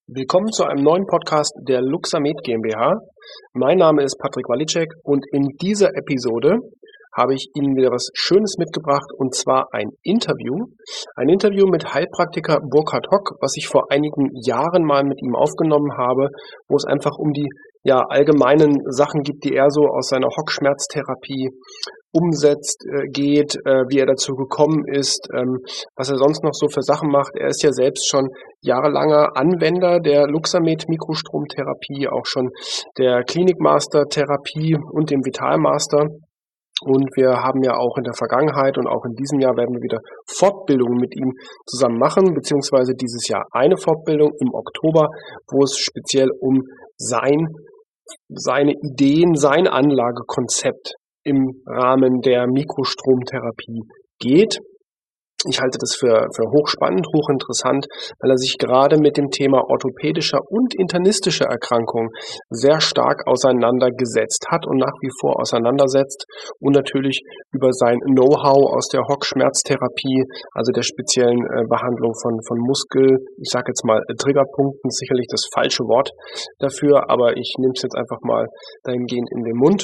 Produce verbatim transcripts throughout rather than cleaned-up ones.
Willkommen zu einem neuen Podcast der Luxamed GmbH. Mein Name ist Patrick Walicek und in dieser Episode habe ich Ihnen wieder was Schönes mitgebracht, und zwar ein Interview. Ein Interview mit Heilpraktiker Burkhard Hock, was ich vor einigen Jahren mal mit ihm aufgenommen habe, wo es einfach um die ja, allgemeinen Sachen gibt, die er so aus seiner Hock-Schmerztherapie umsetzt, äh, geht, äh, wie er dazu gekommen ist, ähm, was er sonst noch so für Sachen macht. Er ist ja selbst schon jahrelanger Anwender der Luxamed Mikrostromtherapie, auch schon der Klinikmaster Therapie und dem Vitalmaster. Und wir haben ja auch in der Vergangenheit und auch in diesem Jahr werden wir wieder Fortbildungen mit ihm zusammen machen, beziehungsweise dieses Jahr eine Fortbildung im Oktober, wo es speziell um sein, seine Ideen, sein Anlagekonzept im Rahmen der Mikrostromtherapie geht. Ich halte das für, für hochspannend, hochinteressant, weil er sich gerade mit dem Thema orthopädischer und internistischer Erkrankungen sehr stark auseinandergesetzt hat und nach wie vor auseinandersetzt und natürlich über sein Know-how aus der Hock-Schmerztherapie, also der speziellen äh, Behandlung von, von Muskel, ich sage jetzt mal äh, Triggerpunkten, sicherlich das falsche Wort dafür, aber ich nehme es jetzt einfach mal dahingehend in den Mund.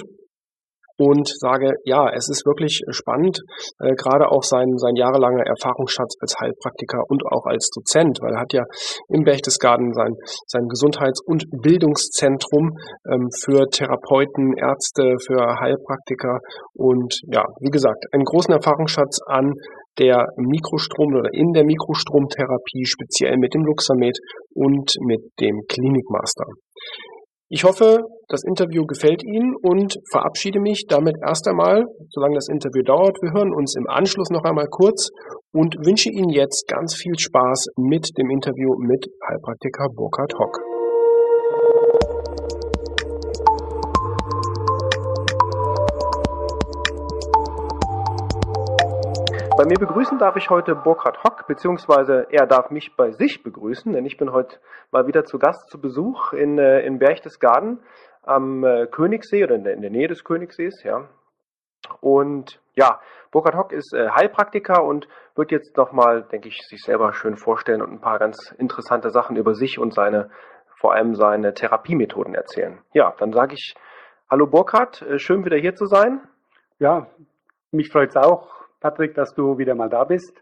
Und sage, ja, es ist wirklich spannend, äh, gerade auch sein, sein jahrelanger Erfahrungsschatz als Heilpraktiker und auch als Dozent, weil er hat ja im Berchtesgaden sein, sein Gesundheits- und Bildungszentrum ähm, für Therapeuten, Ärzte, für Heilpraktiker und ja, wie gesagt, einen großen Erfahrungsschatz an der Mikrostrom- oder in der Mikrostromtherapie, speziell mit dem Luxamed und mit dem Klinikmaster. Ich hoffe, das Interview gefällt Ihnen und verabschiede mich damit erst einmal, solange das Interview dauert. Wir hören uns im Anschluss noch einmal kurz und wünsche Ihnen jetzt ganz viel Spaß mit dem Interview mit Heilpraktiker Burkhard Hock. Bei mir begrüßen darf ich heute Burkhard Hock, beziehungsweise er darf mich bei sich begrüßen, denn ich bin heute mal wieder zu Gast, zu Besuch in, in Berchtesgaden am Königssee oder in der, in der Nähe des Königssees, ja. Und ja, Burkhard Hock ist äh, Heilpraktiker und wird jetzt nochmal, denke ich, sich selber schön vorstellen und ein paar ganz interessante Sachen über sich und seine, vor allem seine Therapiemethoden erzählen. Ja, dann sage ich, hallo Burkhard, äh, schön wieder hier zu sein. Ja, mich freut es auch, Patrick, dass du wieder mal da bist.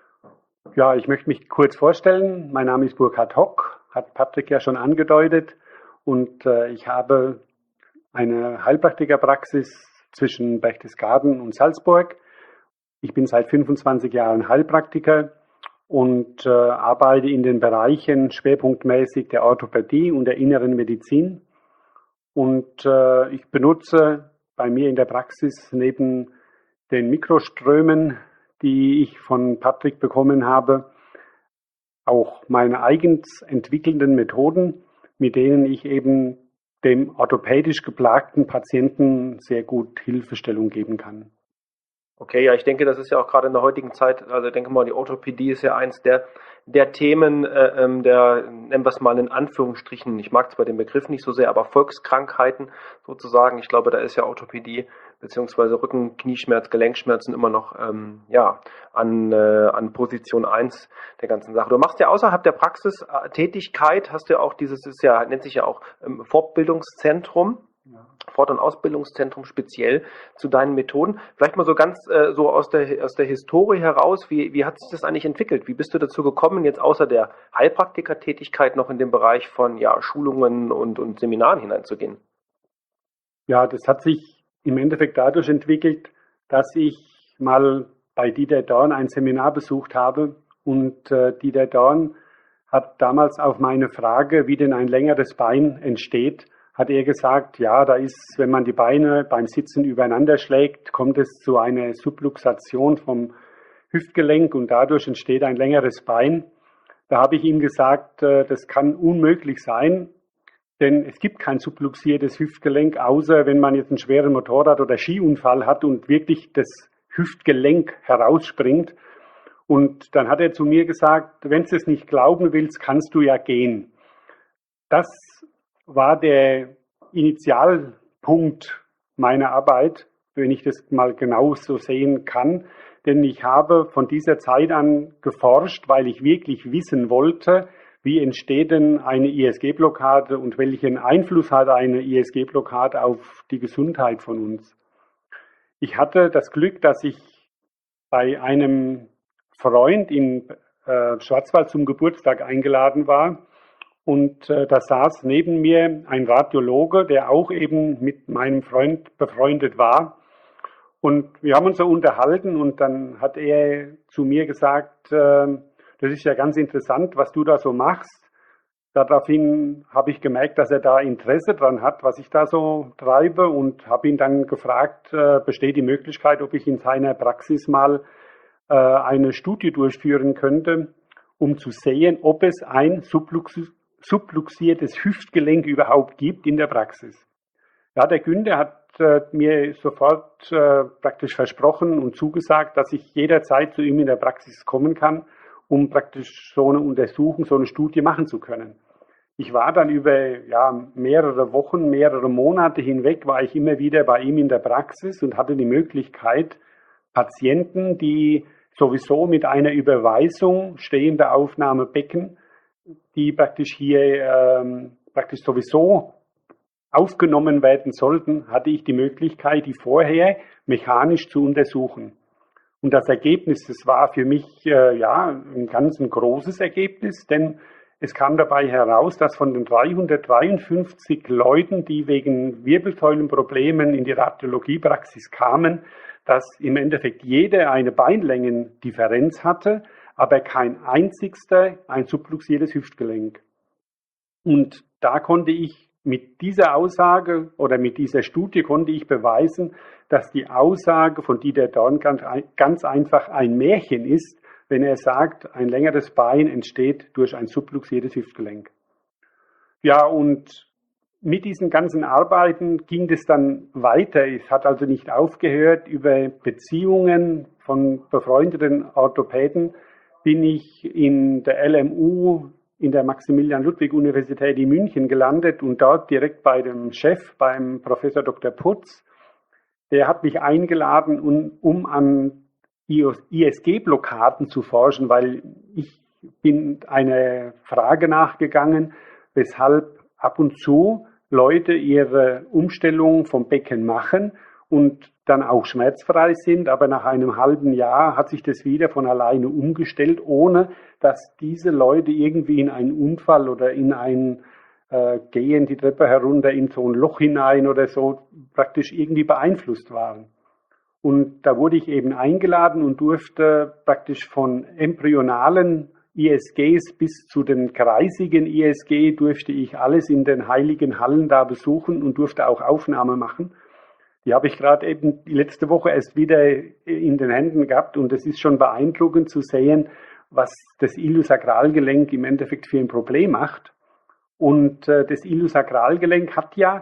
Ja, ich möchte mich kurz vorstellen. Mein Name ist Burkhard Hock, hat Patrick ja schon angedeutet. Und äh, ich habe eine Heilpraktikerpraxis zwischen Berchtesgaden und Salzburg. Ich bin seit fünfundzwanzig Jahren Heilpraktiker und äh, arbeite in den Bereichen schwerpunktmäßig der Orthopädie und der inneren Medizin. Und äh, ich benutze bei mir in der Praxis neben den Mikroströmen, die ich von Patrick bekommen habe, auch meine eigens entwickelten Methoden, mit denen ich eben dem orthopädisch geplagten Patienten sehr gut Hilfestellung geben kann. Okay, ja, ich denke, das ist ja auch gerade in der heutigen Zeit, also ich denke mal, die Orthopädie ist ja eins der, der Themen, äh, der, nennen wir es mal in Anführungsstrichen, ich mag zwar den Begriff nicht so sehr, aber Volkskrankheiten sozusagen. Ich glaube, da ist ja Orthopädie beziehungsweise Rücken-, Knieschmerz, Gelenkschmerzen immer noch ähm, ja, an, äh, an Position eins der ganzen Sache. Du machst ja außerhalb der Praxistätigkeit, hast du ja auch dieses, ist ja, nennt sich ja auch ähm, Fortbildungszentrum. Ja. Fort- und Ausbildungszentrum speziell zu deinen Methoden. Vielleicht mal so ganz äh, so aus der aus der Historie heraus, wie, wie hat sich das eigentlich entwickelt? Wie bist du dazu gekommen, jetzt außer der Heilpraktikertätigkeit noch in den Bereich von ja, Schulungen und, und Seminaren hineinzugehen? Ja, das hat sich im Endeffekt dadurch entwickelt, dass ich mal bei Dieter Dorn ein Seminar besucht habe und äh, Dieter Dorn hat damals auf meine Frage, wie denn ein längeres Bein entsteht, hat er gesagt, ja, da ist, wenn man die Beine beim Sitzen übereinander schlägt, kommt es zu einer Subluxation vom Hüftgelenk und dadurch entsteht ein längeres Bein. Da habe ich ihm gesagt, das kann unmöglich sein, denn es gibt kein subluxiertes Hüftgelenk, außer wenn man jetzt einen schweren Motorrad- oder Skiunfall hat und wirklich das Hüftgelenk herausspringt. Und dann hat er zu mir gesagt, wenn du es nicht glauben willst, kannst du ja gehen. Das war der Initialpunkt meiner Arbeit, wenn ich das mal genau so sehen kann. Denn ich habe von dieser Zeit an geforscht, weil ich wirklich wissen wollte, wie entsteht denn eine I S G-Blockade und welchen Einfluss hat eine I S G-Blockade auf die Gesundheit von uns. Ich hatte das Glück, dass ich bei einem Freund in äh, Schwarzwald zum Geburtstag eingeladen war. Und äh, da saß neben mir ein Radiologe, der auch eben mit meinem Freund befreundet war. Und wir haben uns so unterhalten und dann hat er zu mir gesagt, äh, das ist ja ganz interessant, was du da so machst. Daraufhin habe ich gemerkt, dass er da Interesse dran hat, was ich da so treibe, und habe ihn dann gefragt, äh, besteht die Möglichkeit, ob ich in seiner Praxis mal äh, eine Studie durchführen könnte, um zu sehen, ob es ein Subluxus subluxiertes Hüftgelenk überhaupt gibt in der Praxis. Ja, der Günther hat äh, mir sofort äh, praktisch versprochen und zugesagt, dass ich jederzeit zu ihm in der Praxis kommen kann, um praktisch so eine Untersuchung, so eine Studie machen zu können. Ich war dann über ja, mehrere Wochen, mehrere Monate hinweg, war ich immer wieder bei ihm in der Praxis und hatte die Möglichkeit, Patienten, die sowieso mit einer Überweisung stehender Aufnahmebecken, die praktisch hier ähm, praktisch sowieso aufgenommen werden sollten, hatte ich die Möglichkeit, die vorher mechanisch zu untersuchen. Und das Ergebnis, das war für mich äh, ja ein ganz ein großes Ergebnis, denn es kam dabei heraus, dass von den dreihundertdreiundfünfzig Leuten, die wegen Wirbelsäulenproblemen in die Radiologiepraxis kamen, dass im Endeffekt jeder eine Beinlängendifferenz hatte, aber kein einzigster ein subluxiertes Hüftgelenk. Und da konnte ich mit dieser Aussage oder mit dieser Studie konnte ich beweisen, dass die Aussage von Dieter Dorn ganz einfach ein Märchen ist, wenn er sagt, ein längeres Bein entsteht durch ein subluxiertes Hüftgelenk. Ja, und mit diesen ganzen Arbeiten ging es dann weiter. Es hat also nicht aufgehört. Über Beziehungen von befreundeten Orthopäden bin ich in der L M U, in der Maximilian-Ludwig-Universität in München gelandet und dort direkt bei dem Chef, beim Professor Doktor Putz. Der hat mich eingeladen, um, um an I S G-Blockaden zu forschen, weil ich bin einer Frage nachgegangen, weshalb ab und zu Leute ihre Umstellung vom Becken machen und dann auch schmerzfrei sind, aber nach einem halben Jahr hat sich das wieder von alleine umgestellt, ohne dass diese Leute irgendwie in einen Unfall oder in ein äh, Gehen die Treppe herunter in so ein Loch hinein oder so praktisch irgendwie beeinflusst waren. Und da wurde ich eben eingeladen und durfte praktisch von embryonalen I S Gs bis zu den kreisigen I S G durfte ich alles in den heiligen Hallen da besuchen und durfte auch Aufnahme machen. Die habe ich gerade eben die letzte Woche erst wieder in den Händen gehabt und es ist schon beeindruckend zu sehen, was das Iliosakralgelenk im Endeffekt für ein Problem macht. Und äh, das Iliosakralgelenk hat ja,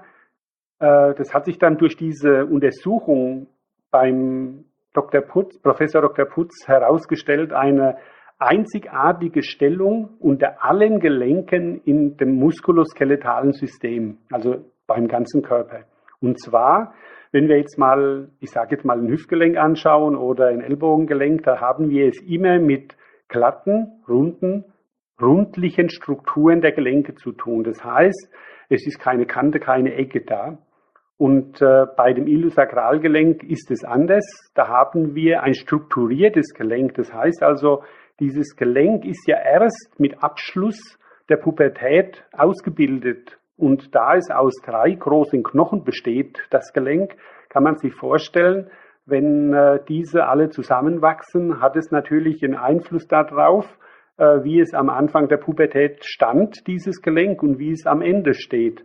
äh, das hat sich dann durch diese Untersuchung beim Doktor Putz, Professor Doktor Putz herausgestellt, eine einzigartige Stellung unter allen Gelenken in dem muskuloskeletalen System, also beim ganzen Körper. Und zwar, wenn wir jetzt mal, ich sage jetzt mal ein Hüftgelenk anschauen oder ein Ellbogengelenk, da haben wir es immer mit glatten, runden, rundlichen Strukturen der Gelenke zu tun. Das heißt, es ist keine Kante, keine Ecke da. Und äh, bei dem Iliosakralgelenk ist es anders. Da haben wir ein strukturiertes Gelenk. Das heißt also, dieses Gelenk ist ja erst mit Abschluss der Pubertät ausgebildet. Und da es aus drei großen Knochen besteht, das Gelenk, kann man sich vorstellen, wenn äh, diese alle zusammenwachsen, hat es natürlich einen Einfluss darauf, äh, wie es am Anfang der Pubertät stand, dieses Gelenk, und wie es am Ende steht.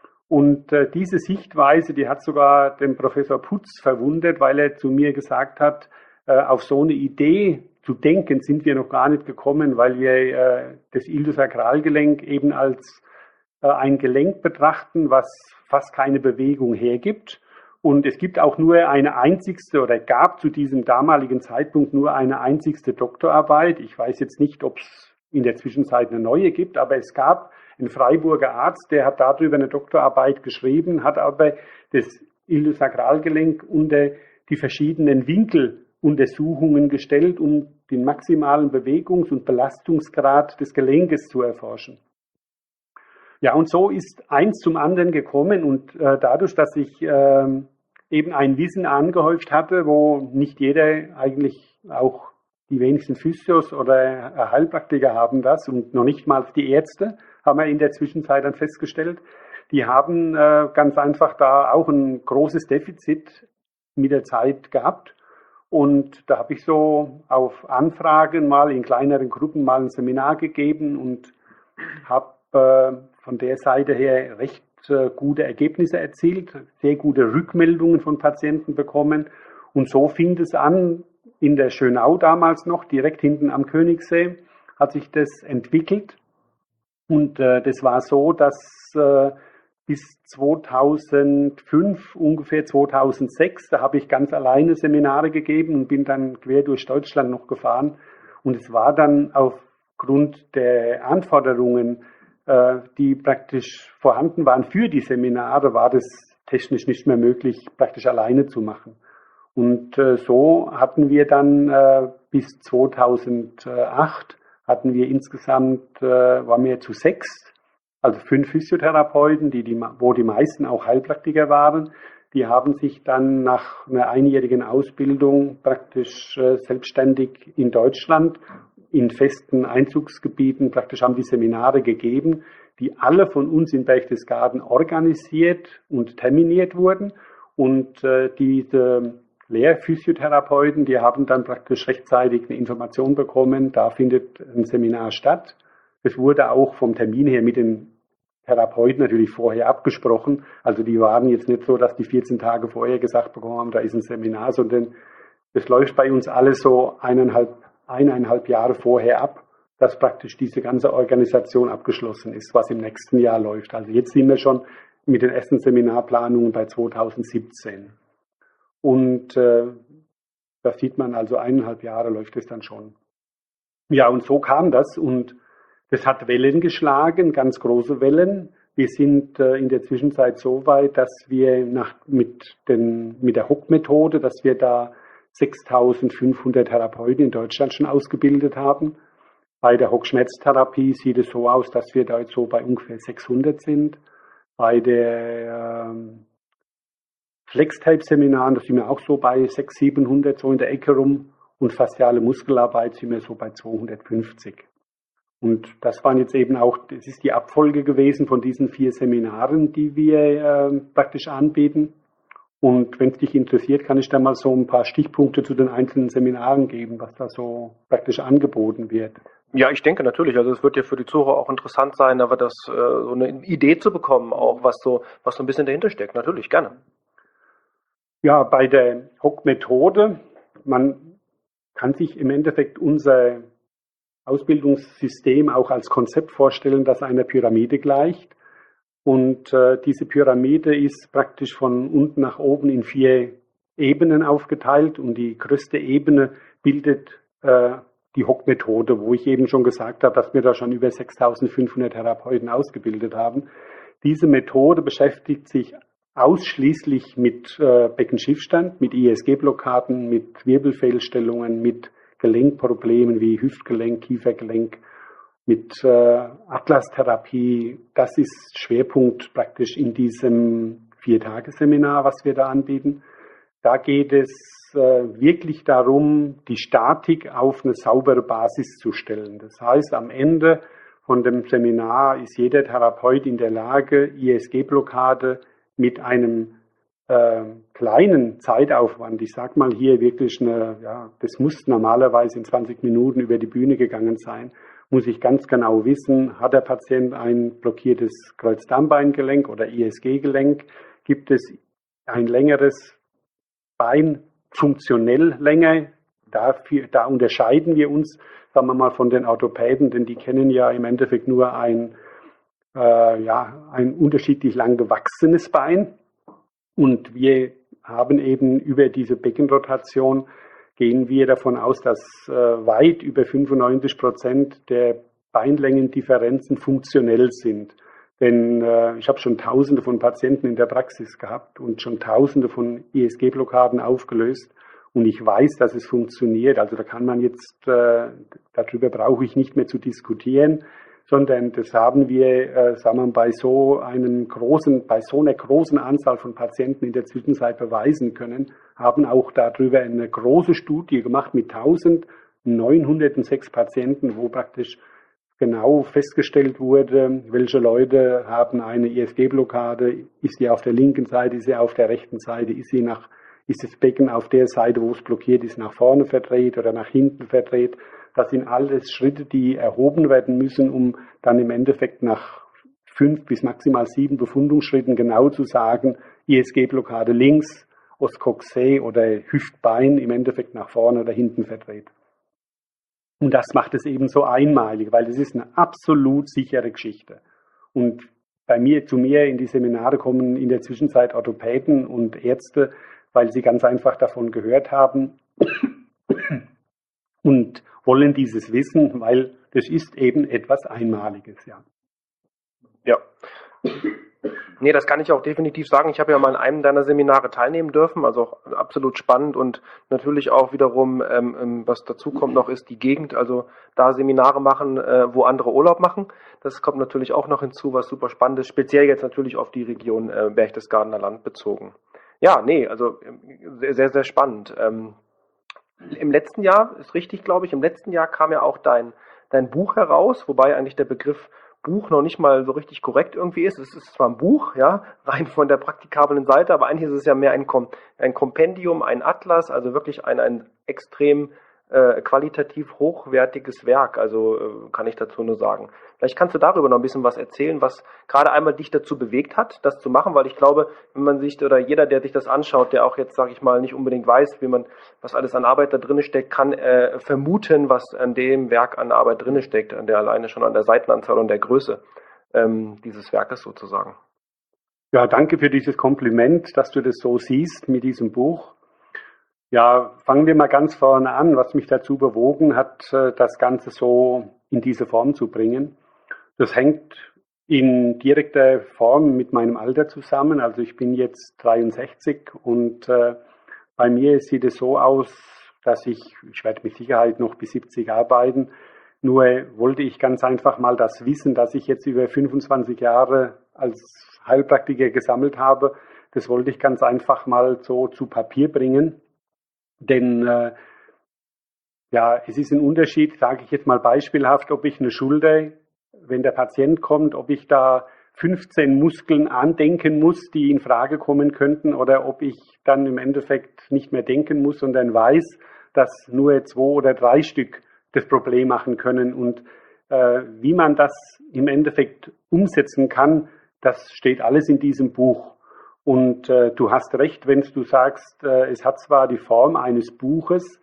Und äh, diese Sichtweise, die hat sogar den Professor Putz verwundert, weil er zu mir gesagt hat, äh, auf so eine Idee zu denken sind wir noch gar nicht gekommen, weil wir äh, das Iliosakralgelenk eben als äh, ein Gelenk betrachten, was fast keine Bewegung hergibt. Und es gibt auch nur eine einzigste, oder gab zu diesem damaligen Zeitpunkt nur eine einzigste Doktorarbeit. Ich weiß jetzt nicht, ob es in der Zwischenzeit eine neue gibt, aber es gab einen Freiburger Arzt, der hat darüber eine Doktorarbeit geschrieben, hat aber das Iliosakralgelenk unter die verschiedenen Winkel Untersuchungen gestellt, um den maximalen Bewegungs- und Belastungsgrad des Gelenkes zu erforschen. Ja, und so ist eins zum anderen gekommen und äh, dadurch, dass ich äh, eben ein Wissen angehäuft hatte, wo nicht jeder, eigentlich auch die wenigsten Physios oder Heilpraktiker haben das und noch nicht mal die Ärzte, haben wir in der Zwischenzeit dann festgestellt, die haben äh, ganz einfach da auch ein großes Defizit mit der Zeit gehabt. Und da habe ich so auf Anfragen mal in kleineren Gruppen mal ein Seminar gegeben und habe äh, von der Seite her recht äh, gute Ergebnisse erzielt, sehr gute Rückmeldungen von Patienten bekommen. Und so fing es an, in der Schönau damals noch, direkt hinten am Königssee, hat sich das entwickelt. Und äh, das war so, dass äh, bis zweitausendfünf, ungefähr zweitausendsechs, da habe ich ganz alleine Seminare gegeben und bin dann quer durch Deutschland noch gefahren. Und es war dann aufgrund der Anforderungen, äh, die praktisch vorhanden waren für die Seminare, war das technisch nicht mehr möglich, praktisch alleine zu machen. Und äh, so hatten wir dann äh, bis zweitausendacht, hatten wir insgesamt, äh, waren wir zu sechs, also fünf Physiotherapeuten, die, die, wo die meisten auch Heilpraktiker waren. Die haben sich dann nach einer einjährigen Ausbildung praktisch äh, selbstständig in Deutschland in festen Einzugsgebieten praktisch haben die Seminare gegeben, die alle von uns in Berchtesgaden organisiert und terminiert wurden. Und äh, diese Lehrphysiotherapeuten, die haben dann praktisch rechtzeitig eine Information bekommen, da findet ein Seminar statt. Es wurde auch vom Termin her mit den Therapeuten natürlich vorher abgesprochen. Also die waren jetzt nicht so, dass die vierzehn Tage vorher gesagt bekommen haben, da ist ein Seminar, sondern es läuft bei uns alles so eineinhalb, eineinhalb Jahre vorher ab, dass praktisch diese ganze Organisation abgeschlossen ist, was im nächsten Jahr läuft. Also jetzt sind wir schon mit den ersten Seminarplanungen bei zweitausendsiebzehn. Und äh, da sieht man also, eineinhalb Jahre läuft es dann schon. Ja, und so kam das und das hat Wellen geschlagen, ganz große Wellen. Wir sind äh, in der Zwischenzeit so weit, dass wir nach, mit, den, mit der H O C-Methode, dass wir da sechstausendfünfhundert Therapeuten in Deutschland schon ausgebildet haben. Bei der H O C-Schmerztherapie sieht es so aus, dass wir da jetzt so bei ungefähr sechshundert sind. Bei der ähm, Flex-Tape-Seminaren, da sind wir auch so bei sechshundert, siebenhundert, so in der Ecke rum. Und fasziale Muskelarbeit sind wir so bei zweihundertfünfzig. Und das waren jetzt eben auch, das ist die Abfolge gewesen von diesen vier Seminaren, die wir äh, praktisch anbieten. Und wenn es dich interessiert, kann ich da mal so ein paar Stichpunkte zu den einzelnen Seminaren geben, was da so praktisch angeboten wird. Ja, ich denke natürlich. Also es wird ja für die Zuhörer auch interessant sein, aber das äh, so eine Idee zu bekommen, auch was so, was so ein bisschen dahinter steckt. Natürlich, gerne. Ja, bei der H O C-Methode, man kann sich im Endeffekt unser Ausbildungssystem auch als Konzept vorstellen, das einer Pyramide gleicht. Und äh, diese Pyramide ist praktisch von unten nach oben in vier Ebenen aufgeteilt. Und die größte Ebene bildet äh, die H O C-Methode, wo ich eben schon gesagt habe, dass wir da schon über sechstausendfünfhundert Therapeuten ausgebildet haben. Diese Methode beschäftigt sich ausschließlich mit äh, Beckenschiffstand, mit I S G-Blockaden, mit Wirbelfehlstellungen, mit Gelenkproblemen wie Hüftgelenk, Kiefergelenk, mit äh, Atlas-Therapie. Das ist Schwerpunkt praktisch in diesem Vier-Tage-Seminar, was wir da anbieten. Da geht es äh, wirklich darum, die Statik auf eine saubere Basis zu stellen. Das heißt, am Ende von dem Seminar ist jeder Therapeut in der Lage, I S G-Blockade mit einem äh, kleinen Zeitaufwand, ich sag mal hier wirklich eine, ja, das muss normalerweise in zwanzig Minuten über die Bühne gegangen sein, muss ich ganz genau wissen, hat der Patient ein blockiertes Kreuzdarmbeingelenk oder I S G-Gelenk, gibt es ein längeres Bein, funktionell länger, dafür, da unterscheiden wir uns, sagen wir mal, von den Orthopäden, denn die kennen ja im Endeffekt nur ein Äh, ja, ein unterschiedlich lang gewachsenes Bein. Und wir haben eben über diese Beckenrotation, gehen wir davon aus, dass äh, weit über fünfundneunzig Prozent der Beinlängendifferenzen funktionell sind. Denn äh, ich habe schon Tausende von Patienten in der Praxis gehabt und schon Tausende von I S G-Blockaden aufgelöst. und ich weiß, dass es funktioniert. Also da kann man jetzt, äh, darüber brauche ich nicht mehr zu diskutieren, sondern das haben wir, äh, sagen wir, bei so einem großen, bei so einer großen Anzahl von Patienten in der Zwischenzeit beweisen können, haben auch darüber eine große Studie gemacht mit eintausendneunhundertsechs Patienten, wo praktisch genau festgestellt wurde, welche Leute haben eine I S G-Blockade, ist sie auf der linken Seite, ist sie auf der rechten Seite, ist sie nach, ist das Becken auf der Seite, wo es blockiert ist, nach vorne verdreht oder nach hinten verdreht. Das sind alles Schritte, die erhoben werden müssen, um dann im Endeffekt nach fünf bis maximal sieben Befundungsschritten genau zu sagen, I S G-Blockade links, Ostcoxae oder Hüftbein im Endeffekt nach vorne oder hinten verdreht. Und das macht es eben so einmalig, weil es ist eine absolut sichere Geschichte. Und bei mir, zu mir in die Seminare kommen in der Zwischenzeit Orthopäden und Ärzte, weil sie ganz einfach davon gehört haben und wollen dieses wissen, weil das ist eben etwas Einmaliges, ja. Ja. Nee, das kann ich auch definitiv sagen. Ich habe ja mal an einem deiner Seminare teilnehmen dürfen, also auch absolut spannend und natürlich auch wiederum, ähm, was dazu kommt noch, ist die Gegend, also da Seminare machen, äh, wo andere Urlaub machen. Das kommt natürlich auch noch hinzu, was super spannend ist, speziell jetzt natürlich auf die Region äh, Berchtesgadener Land bezogen. Ja, nee, also sehr, sehr, sehr spannend. Ähm, im letzten Jahr, ist richtig, glaube ich, im letzten Jahr kam ja auch dein, dein Buch heraus, wobei eigentlich der Begriff Buch noch nicht mal so richtig korrekt irgendwie ist. Es ist zwar ein Buch, ja, rein von der praktikablen Seite, aber eigentlich ist es ja mehr ein, Kom ein Kompendium, ein Atlas, also wirklich ein, ein extrem äh, qualitativ hochwertiges Werk, also äh, kann ich dazu nur sagen. Vielleicht kannst du darüber noch ein bisschen was erzählen, was gerade einmal dich dazu bewegt hat, das zu machen, weil ich glaube, wenn man sich, oder jeder, der sich das anschaut, der auch jetzt, sage ich mal, nicht unbedingt weiß, wie man, was alles an Arbeit da drin steckt, kann äh, vermuten, was an dem Werk an Arbeit drin steckt, an der alleine schon an der Seitenanzahl und der Größe ähm, dieses Werkes sozusagen. Ja, danke für dieses Kompliment, dass du das so siehst mit diesem Buch. Ja, fangen wir mal ganz vorne an, was mich dazu bewogen hat, das Ganze so in diese Form zu bringen. Das hängt in direkter Form mit meinem Alter zusammen. Also ich bin jetzt dreiundsechzig und äh, bei mir sieht es so aus, dass ich, ich werde mit Sicherheit noch bis siebzig arbeiten, nur wollte ich ganz einfach mal das Wissen, das ich jetzt über fünfundzwanzig Jahre als Heilpraktiker gesammelt habe, das wollte ich ganz einfach mal so zu Papier bringen. Denn äh, ja, es ist ein Unterschied, sage ich jetzt mal beispielhaft, ob ich eine Schulter, wenn der Patient kommt, ob ich da fünfzehn Muskeln andenken muss, die in Frage kommen könnten, oder ob ich dann im Endeffekt nicht mehr denken muss, sondern weiß, dass nur zwei oder drei Stück das Problem machen können. Und äh, wie man das im Endeffekt umsetzen kann, das steht alles in diesem Buch. Und äh, du hast recht, wenn du sagst, äh, es hat zwar die Form eines Buches,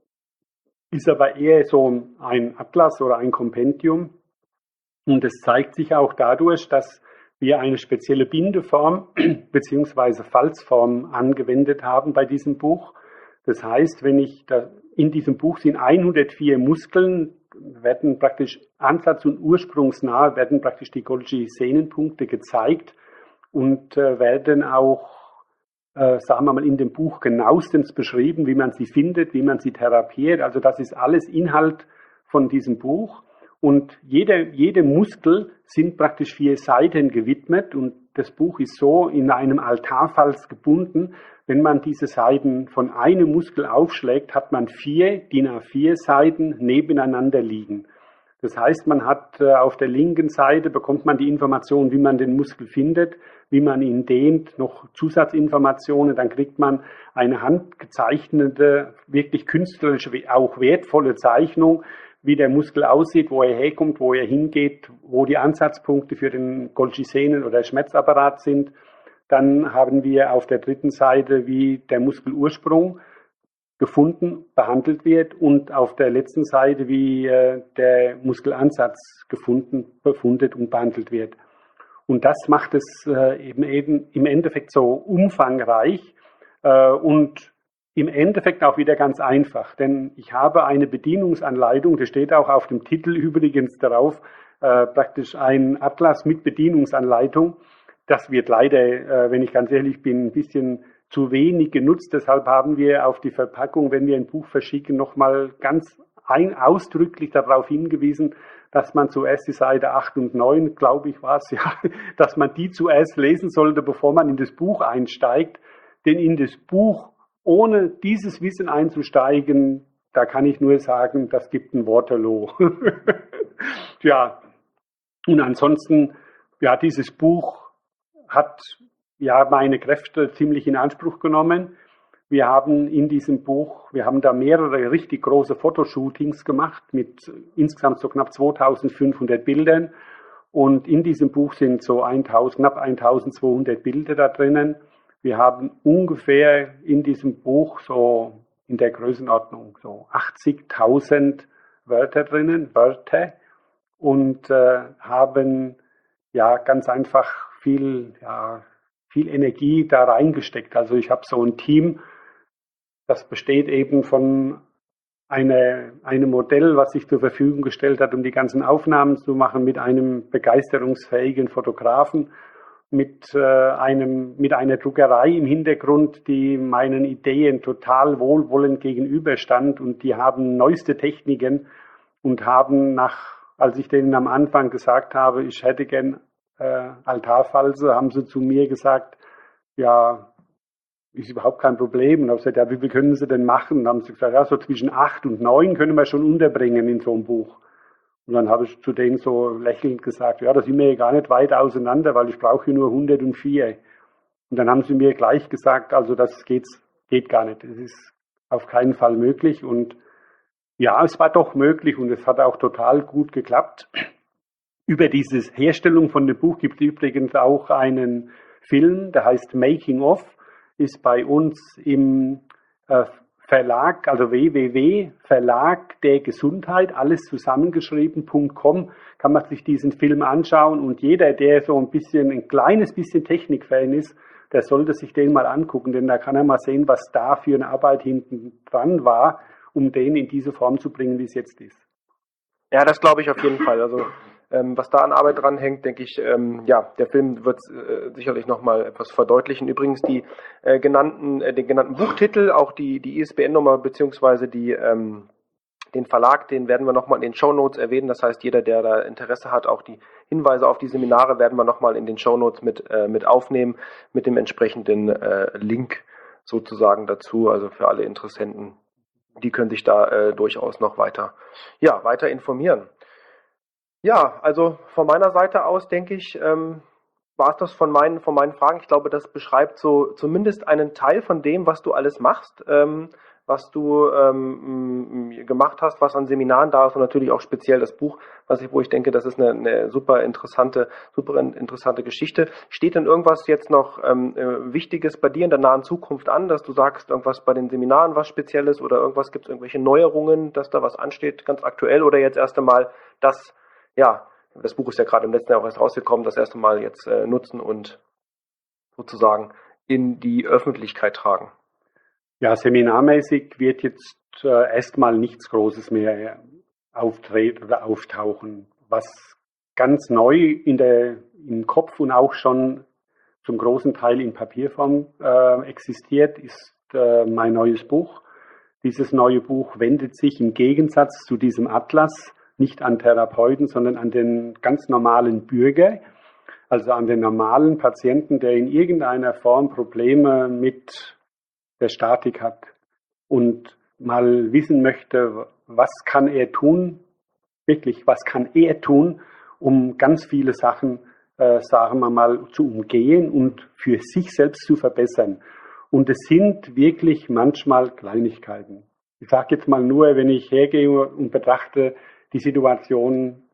ist aber eher so ein Atlas oder ein Kompendium. Und es zeigt sich auch dadurch, dass wir eine spezielle Bindeform bzw. Falzform angewendet haben bei diesem Buch. Das heißt, wenn ich da, in diesem Buch sind hundertvier Muskeln, werden praktisch ansatz- und ursprungsnah, werden praktisch die Golgi-Sehnenpunkte gezeigt. Und äh, werden auch, äh, sagen wir mal, in dem Buch genauestens beschrieben, wie man sie findet, wie man sie therapiert. Also das ist alles Inhalt von diesem Buch. Und jede, jede Muskel sind praktisch vier Seiten gewidmet. Und das Buch ist so in einem Altarfalz gebunden. Wenn man diese Seiten von einem Muskel aufschlägt, hat man vier D I N A vier Seiten nebeneinander liegen. Das heißt, man hat äh, auf der linken Seite bekommt man die Information, wie man den Muskel findet, wie man ihn dehnt, noch Zusatzinformationen, dann kriegt man eine handgezeichnete, wirklich künstlerische, auch wertvolle Zeichnung, wie der Muskel aussieht, wo er herkommt, wo er hingeht, wo die Ansatzpunkte für den Golgi-Sehnen- oder Schmerzapparat sind. Dann haben wir auf der dritten Seite, wie der Muskelursprung gefunden, behandelt wird, und auf der letzten Seite, wie äh, der Muskelansatz gefunden, befundet und behandelt wird. Und das macht es äh, eben, eben im Endeffekt so umfangreich äh, und im Endeffekt auch wieder ganz einfach. Denn ich habe eine Bedienungsanleitung, das steht auch auf dem Titel übrigens darauf, äh, praktisch ein Atlas mit Bedienungsanleitung. Das wird leider, äh, wenn ich ganz ehrlich bin, ein bisschen zu wenig genutzt. Deshalb haben wir auf die Verpackung, wenn wir ein Buch verschicken, nochmal ganz ein, ausdrücklich darauf hingewiesen, dass man zuerst die Seite acht und neun, glaube ich war es, ja, dass man die zuerst lesen sollte, bevor man in das Buch einsteigt. Denn in das Buch, ohne dieses Wissen einzusteigen, da kann ich nur sagen, das gibt ein Waterloo. Ja, und ansonsten, ja, dieses Buch hat ja meine Kräfte ziemlich in Anspruch genommen. Wir haben in diesem Buch, wir haben da mehrere richtig große Fotoshootings gemacht mit insgesamt so knapp zweitausendfünfhundert Bildern. Und in diesem Buch sind so eintausend, knapp eintausendzweihundert Bilder da drinnen. Wir haben ungefähr in diesem Buch so in der Größenordnung so achtzigtausend Wörter drinnen, Wörter, und äh, haben ja ganz einfach viel, ja, viel Energie da reingesteckt. Also ich habe so ein Team, das besteht eben von eine, einem Modell, was sich zur Verfügung gestellt hat, um die ganzen Aufnahmen zu machen, mit einem begeisterungsfähigen Fotografen, mit, äh, einem, mit einer Druckerei im Hintergrund, die meinen Ideen total wohlwollend gegenüberstand, und die haben neueste Techniken und haben nach, als ich denen am Anfang gesagt habe, ich hätte gern äh, Altarfalse, haben sie zu mir gesagt, ja, ist überhaupt kein Problem. Und habe gesagt, ja, wie viel können Sie denn machen? Und dann haben sie gesagt, ja, so zwischen acht und neun können wir schon unterbringen in so einem Buch. Und dann habe ich zu denen so lächelnd gesagt, ja, da sind wir ja gar nicht weit auseinander, weil ich brauche hier nur hundertvier. Und dann haben sie mir gleich gesagt, also das geht's, geht gar nicht. Das ist auf keinen Fall möglich. Und ja, es war doch möglich und es hat auch total gut geklappt. Über diese Herstellung von dem Buch gibt es übrigens auch einen Film, der heißt Making of, ist bei uns im äh, Verlag, also w w w punkt verlag der Gesundheit, alles zusammengeschrieben Punkt com, kann man sich diesen Film anschauen, und jeder, der so ein bisschen, ein kleines bisschen Technikfan ist, der sollte sich den mal angucken, denn da kann er mal sehen, was da für eine Arbeit hinten dran war, um den in diese Form zu bringen, wie es jetzt ist. Ja, das glaube ich auf jeden Fall. Also ähm, was da an Arbeit dran hängt, denke ich, ähm, ja, der Film wird äh, sicherlich nochmal etwas verdeutlichen. Übrigens die äh, genannten, äh, den genannten Buchtitel, auch die, die I S B N-Nummer beziehungsweise die, ähm, den Verlag, den werden wir nochmal in den Shownotes erwähnen. Das heißt, jeder, der da Interesse hat, auch die Hinweise auf die Seminare werden wir nochmal in den Shownotes mit, äh, mit aufnehmen, mit dem entsprechenden äh, Link sozusagen dazu, also für alle Interessenten. Die können sich da äh, durchaus noch weiter, ja, weiter informieren. Ja, also von meiner Seite aus denke ich, ähm, war es das von meinen, von meinen Fragen. Ich glaube, das beschreibt so zumindest einen Teil von dem, was du alles machst, ähm, was du ähm, gemacht hast, was an Seminaren da ist, und natürlich auch speziell das Buch, was ich, wo ich denke, das ist eine, eine super interessante, super interessante Geschichte. Steht denn irgendwas jetzt noch ähm, Wichtiges bei dir in der nahen Zukunft an, dass du sagst, irgendwas bei den Seminaren, was Spezielles, oder irgendwas, gibt es irgendwelche Neuerungen, dass da was ansteht, ganz aktuell, oder jetzt erst einmal das, ja, das Buch ist ja gerade im letzten Jahr auch erst rausgekommen, das erste Mal jetzt äh, nutzen und sozusagen in die Öffentlichkeit tragen? Ja, seminarmäßig wird jetzt äh, erstmal nichts Großes mehr auftreten oder auftauchen. Was ganz neu in der, im Kopf und auch schon zum großen Teil in Papierform äh, existiert, ist äh, mein neues Buch. Dieses neue Buch wendet sich im Gegensatz zu diesem Atlas nicht an Therapeuten, sondern an den ganz normalen Bürger, also an den normalen Patienten, der in irgendeiner Form Probleme mit der Statik hat und mal wissen möchte, was kann er tun, wirklich, was kann er tun, um ganz viele Sachen, äh, sagen wir mal, zu umgehen und für sich selbst zu verbessern. Und es sind wirklich manchmal Kleinigkeiten. Ich sage jetzt mal nur, wenn ich hergehe und betrachte die Situation,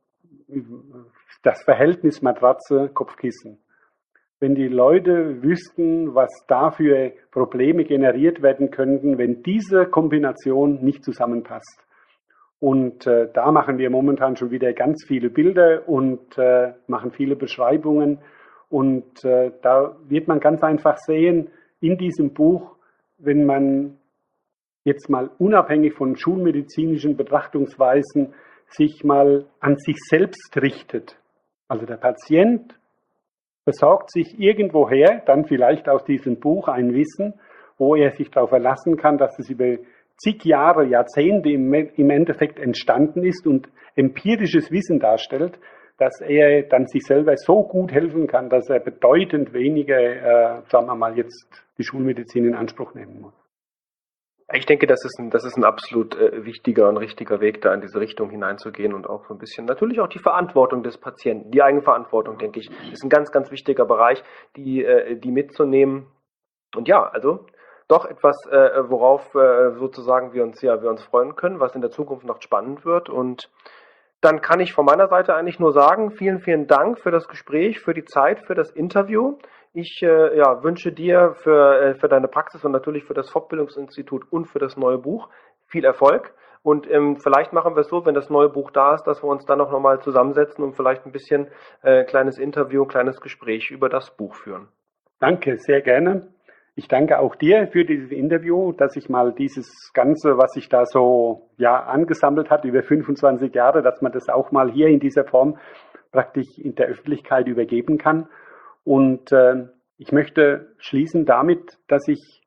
das Verhältnis Matratze, Kopfkissen. Wenn die Leute wüssten, was da für Probleme generiert werden könnten, wenn diese Kombination nicht zusammenpasst. Und äh, da machen wir momentan schon wieder ganz viele Bilder und äh, machen viele Beschreibungen. Und äh, da wird man ganz einfach sehen, in diesem Buch, wenn man jetzt mal unabhängig von schulmedizinischen Betrachtungsweisen sich mal an sich selbst richtet. Also der Patient besorgt sich irgendwoher, dann vielleicht aus diesem Buch, ein Wissen, wo er sich darauf verlassen kann, dass es über zig Jahre, Jahrzehnte im, im Endeffekt entstanden ist und empirisches Wissen darstellt, dass er dann sich selber so gut helfen kann, dass er bedeutend weniger, äh, sagen wir mal, jetzt die Schulmedizin in Anspruch nehmen muss. Ich denke, das ist ein, das ist ein absolut äh, wichtiger und richtiger Weg, da in diese Richtung hineinzugehen und auch so ein bisschen natürlich auch die Verantwortung des Patienten, die eigene Verantwortung, denke ich, ist ein ganz, ganz wichtiger Bereich, die, äh, die mitzunehmen. Und ja, also doch etwas, äh, worauf äh, sozusagen wir uns ja wir uns freuen können, was in der Zukunft noch spannend wird. Und dann kann ich von meiner Seite eigentlich nur sagen, vielen, vielen Dank für das Gespräch, für die Zeit, für das Interview. Ich äh, ja, wünsche dir für, äh, für deine Praxis und natürlich für das Fortbildungsinstitut und für das neue Buch viel Erfolg. Und ähm, vielleicht machen wir es so, wenn das neue Buch da ist, dass wir uns dann noch mal zusammensetzen und vielleicht ein bisschen äh, kleines Interview, kleines Gespräch über das Buch führen. Danke, sehr gerne. Ich danke auch dir für dieses Interview, dass ich mal dieses Ganze, was sich da so ja angesammelt hat über fünfundzwanzig Jahre, dass man das auch mal hier in dieser Form praktisch in der Öffentlichkeit übergeben kann. Und äh, ich möchte schließen damit, dass ich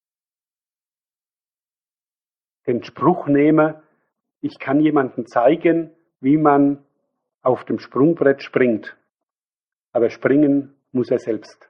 den Spruch nehme, ich kann jemandem zeigen, wie man auf dem Sprungbrett springt. Aber springen muss er selbst.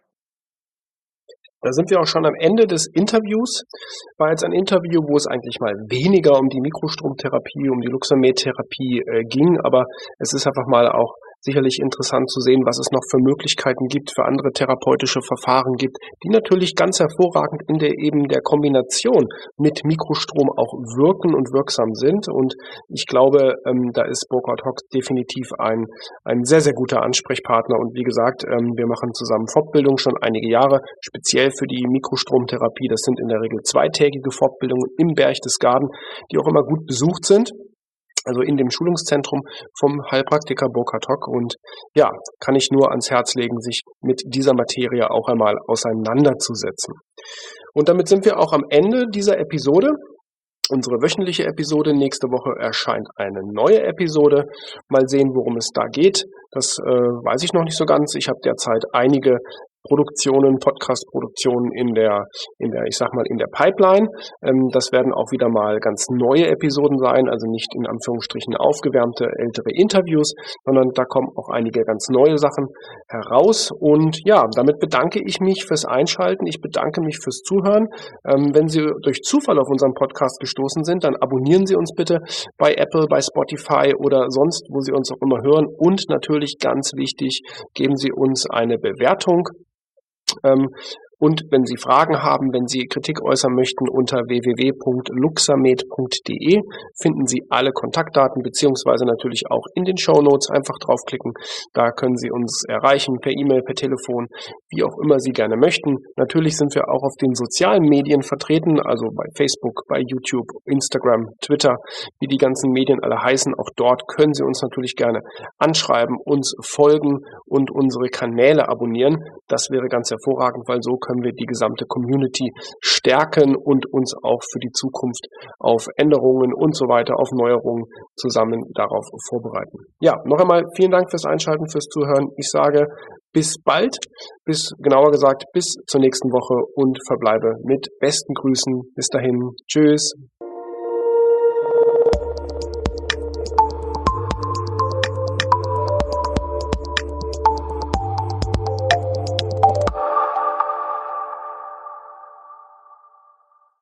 Da sind wir auch schon am Ende des Interviews. War jetzt ein Interview, wo es eigentlich mal weniger um die Mikrostromtherapie, um die Luxamed-Therapie äh, ging, aber es ist einfach mal auch sicherlich interessant zu sehen, was es noch für Möglichkeiten gibt, für andere therapeutische Verfahren gibt, die natürlich ganz hervorragend in der eben der Kombination mit Mikrostrom auch wirken und wirksam sind. Und ich glaube, ähm, da ist Burkhard Hock definitiv ein, ein sehr, sehr guter Ansprechpartner. Und wie gesagt, ähm, wir machen zusammen Fortbildung schon einige Jahre, speziell für die Mikrostromtherapie. Das sind in der Regel zweitägige Fortbildungen im Berchtesgaden, die auch immer gut besucht sind. Also in dem Schulungszentrum vom Heilpraktiker Burkhard Hock. Und ja, kann ich nur ans Herz legen, sich mit dieser Materie auch einmal auseinanderzusetzen. Und damit sind wir auch am Ende dieser Episode. Unsere wöchentliche Episode. Nächste Woche erscheint eine neue Episode. Mal sehen, worum es da geht. Das äh, weiß ich noch nicht so ganz. Ich habe derzeit einige Produktionen, Podcast-Produktionen in der, in der, ich sag mal, in der Pipeline. Ähm, das werden auch wieder mal ganz neue Episoden sein, also nicht in Anführungsstrichen aufgewärmte ältere Interviews, sondern da kommen auch einige ganz neue Sachen heraus. Und ja, damit bedanke ich mich fürs Einschalten. Ich bedanke mich fürs Zuhören. Ähm, wenn Sie durch Zufall auf unseren Podcast gestoßen sind, dann abonnieren Sie uns bitte bei Apple, bei Spotify oder sonst, wo Sie uns auch immer hören. Und natürlich ganz wichtig, geben Sie uns eine Bewertung. Ähm, und wenn Sie Fragen haben, wenn Sie Kritik äußern möchten, unter w w w punkt luxamed punkt d e finden Sie alle Kontaktdaten, beziehungsweise natürlich auch in den Shownotes. Einfach draufklicken, da können Sie uns erreichen, per E-Mail, per Telefon, wie auch immer Sie gerne möchten. Natürlich sind wir auch auf den sozialen Medien vertreten, also bei Facebook, bei YouTube, Instagram, Twitter, wie die ganzen Medien alle heißen. Auch dort können Sie uns natürlich gerne anschreiben, uns folgen und unsere Kanäle abonnieren. Das wäre ganz hervorragend, weil so können wir die gesamte Community stärken und uns auch für die Zukunft auf Änderungen und so weiter, auf Neuerungen zusammen darauf vorbereiten. Ja, noch einmal vielen Dank fürs Einschalten, fürs Zuhören. Ich sage bis bald, bis genauer gesagt bis zur nächsten Woche und verbleibe mit besten Grüßen. Bis dahin. Tschüss.